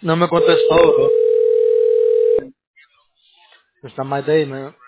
No me contestó, bro. Está my day, man.